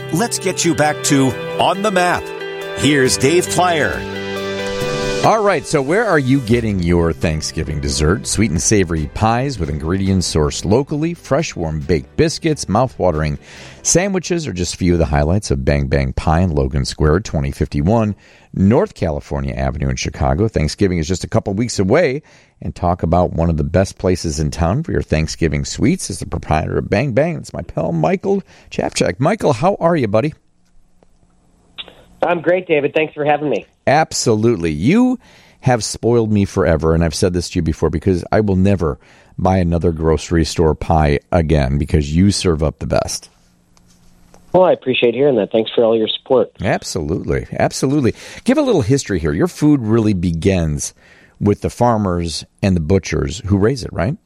let's get you back to On the Map. Here's Dave Plyer. All right, so where are you getting your Thanksgiving dessert? Sweet and savory pies with ingredients sourced locally, fresh warm baked biscuits, mouth-watering sandwiches are just a few of the highlights of Bang Bang Pie in Logan Square, 2051 North California Avenue in Chicago. Thanksgiving is just a couple weeks away, and talk about one of the best places in town for your Thanksgiving sweets is the proprietor of Bang Bang. It's my pal, Michael Chapchak. Michael, how are you, buddy? I'm great, David. Thanks for having me. Absolutely. You have spoiled me forever, and I've said this to you before, because I will never buy another grocery store pie again because you serve up the best. Well, I appreciate hearing that. Thanks for all your support. Absolutely. Absolutely. Give a little history here. Your food really begins with the farmers and the butchers who raise it, right?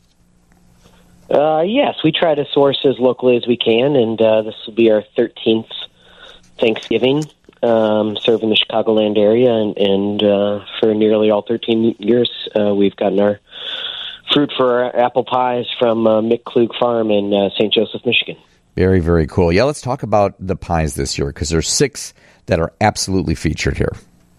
Yes, we try to source as locally as we can, and this will be our 13th Thanksgiving serving the Chicagoland area, and for nearly all 13 years, we've gotten our fruit for our apple pies from Mick Klug Farm in St. Joseph, Michigan. Very, very cool. Yeah, let's talk about the pies this year, because there's 6 that are absolutely featured here.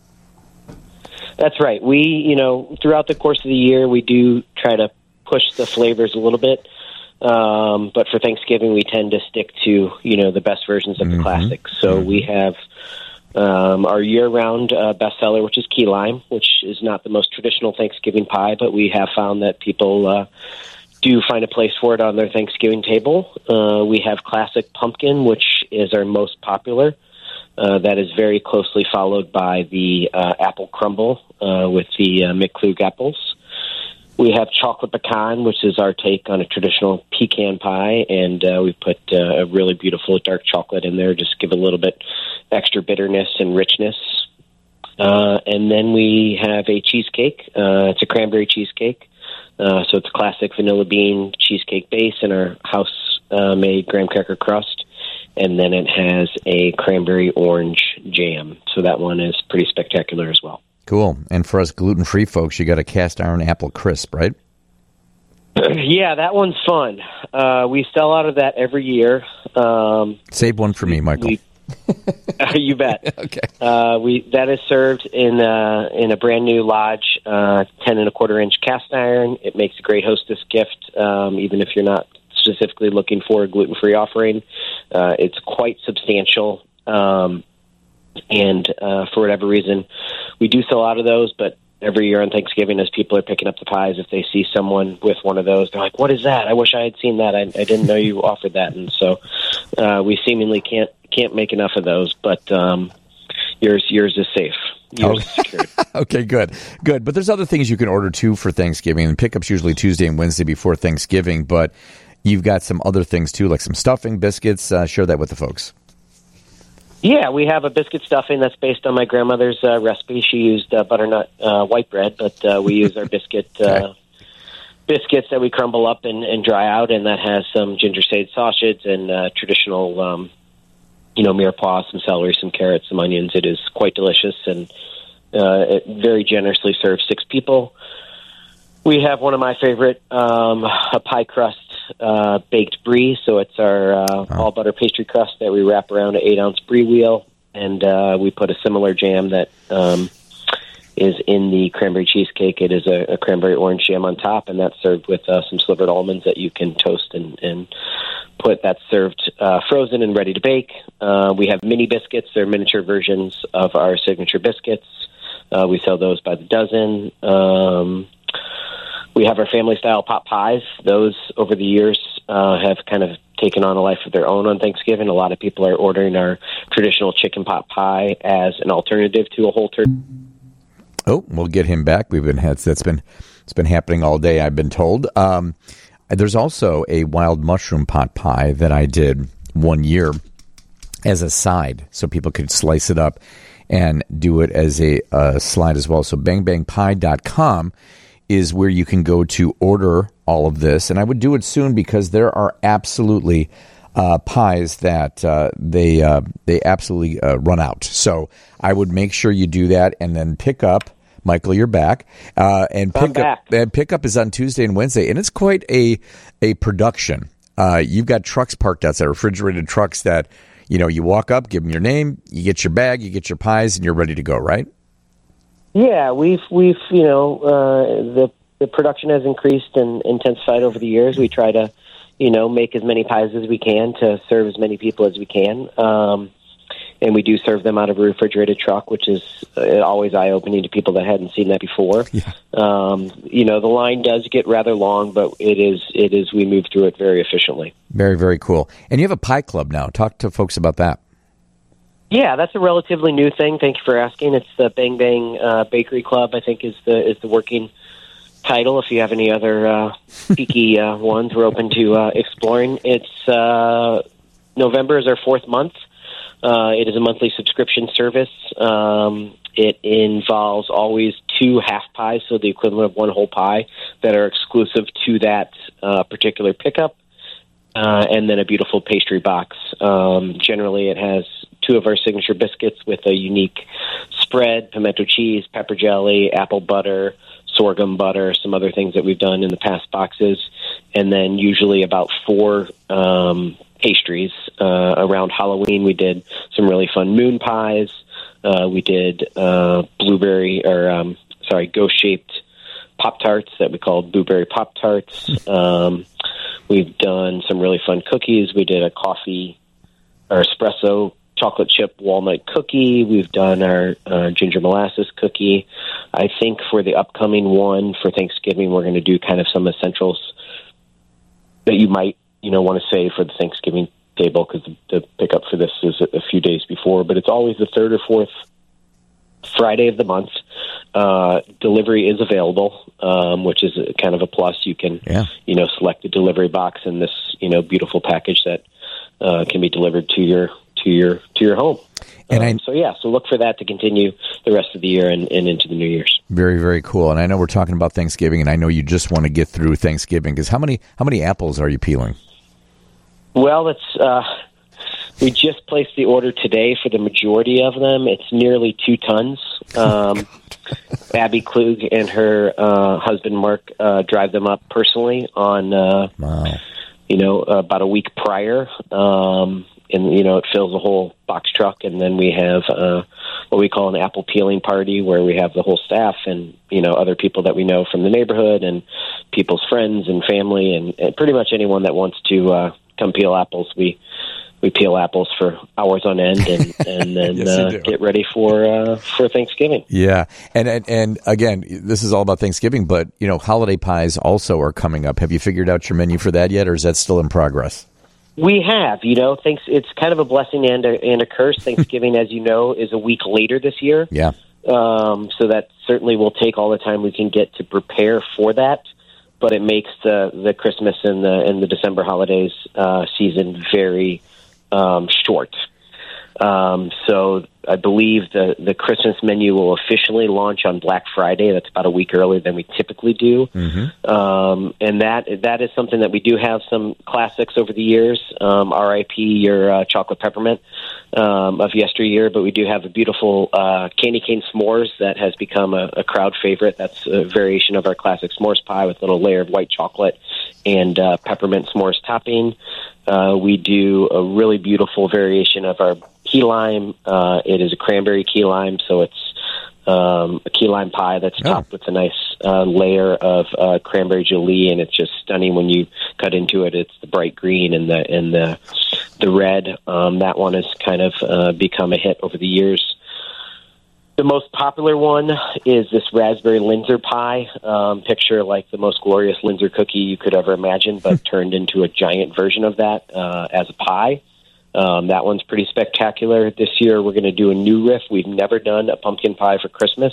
That's right. We, throughout the course of the year, we do try to push the flavors a little bit. But for Thanksgiving, we tend to stick to, the best versions of the classics. So we have our year-round bestseller, which is key lime, which is not the most traditional Thanksgiving pie, but we have found that people do find a place for it on their Thanksgiving table. We have classic pumpkin, which is our most popular. That is very closely followed by the apple crumble with the Mick Klug apples. We have chocolate pecan, which is our take on a traditional pecan pie, and we put a really beautiful dark chocolate in there, just give a little bit extra bitterness and richness. And then we have a cheesecake. It's a cranberry cheesecake. So it's a classic vanilla bean cheesecake base and our house-made graham cracker crust. And then it has a cranberry orange jam. So that one is pretty spectacular as well. Cool. And for us gluten-free folks, you got a cast iron apple crisp, right? Yeah, that one's fun. We sell out of that every year. Save one for me, Michael. You bet. Okay. That is served in a brand new Lodge 10 1/4 inch cast iron. It makes a great hostess gift, even if you're not specifically looking for a gluten-free offering. It's quite substantial. And for whatever reason, we do sell out of those, but every year on Thanksgiving, as people are picking up the pies, if they see someone with one of those, they're like, "What is that? I wish I had seen that. I didn't know you offered that." And so we seemingly can't make enough of those, but yours is safe. Yours is secured. Okay, good. But there's other things you can order, too, for Thanksgiving. And pickup's usually Tuesday and Wednesday before Thanksgiving, but you've got some other things, too, like some stuffing, biscuits. Share that with the folks. Yeah, we have a biscuit stuffing that's based on my grandmother's recipe. She used butternut white bread, but we use our biscuits that we crumble up and dry out, and that has some ginger sage sausage and traditional, mirepoix, some celery, some carrots, some onions. It is quite delicious, and it very generously serves 6 people. We have one of my favorite, a pie crust baked brie. So it's our all butter pastry crust that we wrap around an 8-ounce brie wheel, and we put a similar jam that is in the cranberry cheesecake. It is a cranberry orange jam on top, and that's served with some slivered almonds that you can toast and put. That's served frozen and ready to bake. We have mini biscuits. They're miniature versions of our signature biscuits. We sell those by the dozen. We have our family-style pot pies. Those, over the years, have kind of taken on a life of their own on Thanksgiving. A lot of people are ordering our traditional chicken pot pie as an alternative to a whole turkey. Oh, we'll get him back. It's been happening all day, I've been told. There's also a wild mushroom pot pie that I did one year as a side, so people could slice it up and do it as a slide as well. So bangbangpie.com is where you can go to order all of this. And I would do it soon because there are absolutely pies that they absolutely run out. So I would make sure you do that and then pick up. Michael, you're back. And pickup is on Tuesday and Wednesday, and it's quite a production. You've got trucks parked outside, refrigerated trucks that you walk up, give them your name, you get your bag, you get your pies, and you're ready to go, right? Yeah, we've the production has increased and intensified over the years. We try to, make as many pies as we can to serve as many people as we can. And we do serve them out of a refrigerated truck, which is always eye-opening to people that hadn't seen that before. Yeah. The line does get rather long, but it is we move through it very efficiently. Very, very cool. And you have a pie club now. Talk to folks about that. Yeah, that's a relatively new thing. Thank you for asking. It's the Bang Bang Bakery Club, I think, is the working title. If you have any other peaky ones, we're open to exploring. It's November is our 4th month. It is a monthly subscription service. It involves always 2 half pies, so the equivalent of 1 whole pie, that are exclusive to that particular pickup, and then a beautiful pastry box. Generally, it has 2 of our signature biscuits with a unique spread, pimento cheese, pepper jelly, apple butter, sorghum butter, some other things that we've done in the past boxes, and then usually about 4 pastries. Around Halloween, we did some really fun moon pies. We did ghost-shaped Pop-Tarts that we called Blueberry Pop-Tarts. We've done some really fun cookies. We did a coffee or espresso chocolate chip walnut cookie. We've done our ginger molasses cookie. I think for the upcoming one for Thanksgiving, we're going to do kind of some essentials that you might want to save for the Thanksgiving table, because the pickup for this is a few days before. But it's always the 3rd or 4th Friday of the month. Delivery is available, which is kind of a plus. You can, select the delivery box in this, beautiful package that can be delivered to your home. And so look for that to continue the rest of the year and into the New Year's. Very, very cool. And I know we're talking about Thanksgiving, and I know you just want to get through Thanksgiving, because how many apples are you peeling? Well, we just placed the order today for the majority of them. It's nearly 2 tons. Abby Klug and her husband Mark drive them up personally on about a week prior. And, it fills a whole box truck. And then we have what we call an apple peeling party, where we have the whole staff and, other people that we know from the neighborhood and people's friends and family and pretty much anyone that wants to come peel apples. We peel apples for hours on end and then yes, get ready for Thanksgiving. Yeah. And again, this is all about Thanksgiving, but, holiday pies also are coming up. Have you figured out your menu for that yet, or is that still in progress? We have, it's kind of a blessing and a curse. Thanksgiving, as you know, is a week later this year. Yeah. So that certainly will take all the time we can get to prepare for that. But it makes the Christmas and the December holidays season very short. So I believe the Christmas menu will officially launch on Black Friday. That's about a week earlier than we typically do. Mm-hmm. And that is something that we do have some classics over the years. R.I.P. your chocolate peppermint of yesteryear, but we do have a beautiful candy cane s'mores that has become a crowd favorite. That's a variation of our classic s'mores pie with a little layer of white chocolate and peppermint s'mores topping. We do a really beautiful variation of our key lime. It is a cranberry key lime, so it's a key lime pie that's topped with a nice layer of cranberry gelée, and it's just stunning when you cut into it. It's the bright green and the red. That one has kind of become a hit over the years. The most popular one is this raspberry Linzer pie. Picture like the most glorious Linzer cookie you could ever imagine, but turned into a giant version of that as a pie. That one's pretty spectacular. This year we're going to do a new riff. We've never done a pumpkin pie for Christmas,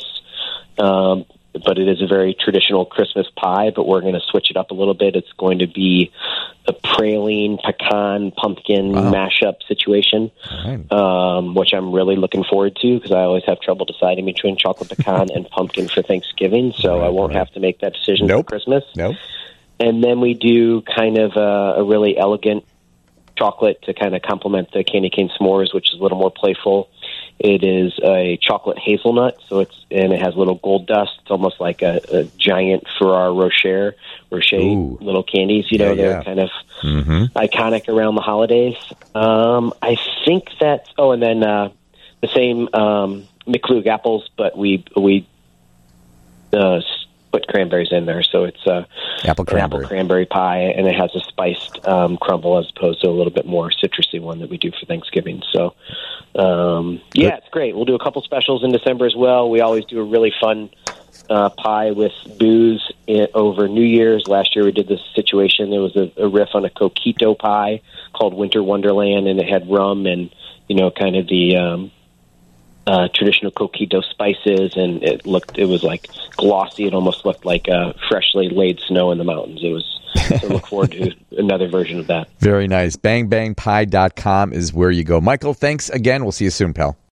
but it is a very traditional Christmas pie, but we're going to switch it up a little bit. It's going to be a praline, pecan, pumpkin mashup situation, which I'm really looking forward to, because I always have trouble deciding between chocolate pecan and pumpkin for Thanksgiving, so I won't have to make that decision for Christmas. And then we do kind of a really elegant chocolate to kind of complement the candy cane s'mores, which is a little more playful. It is a chocolate hazelnut, and it has little gold dust. It's almost like a giant Ferrero Rocher Ooh. little candies. You know, they're kind of iconic around the holidays. I think that's and then the same McClug apples, but we put cranberries in there, so it's apple cranberry pie, and it has a spiced crumble as opposed to a little bit more citrusy one that we do for Thanksgiving. So, it's great. We'll do a couple specials in December as well. We always do a really fun pie with booze over New Year's. Last year we did this situation. There was a riff on a coquito pie called Winter Wonderland, and it had rum and kind of the traditional coquito spices, and it was like glossy. It almost looked like freshly laid snow in the mountains. It was. So look forward to another version of that. Very nice. Bangbangpie.com is where you go. Michael, thanks again. We'll see you soon, pal.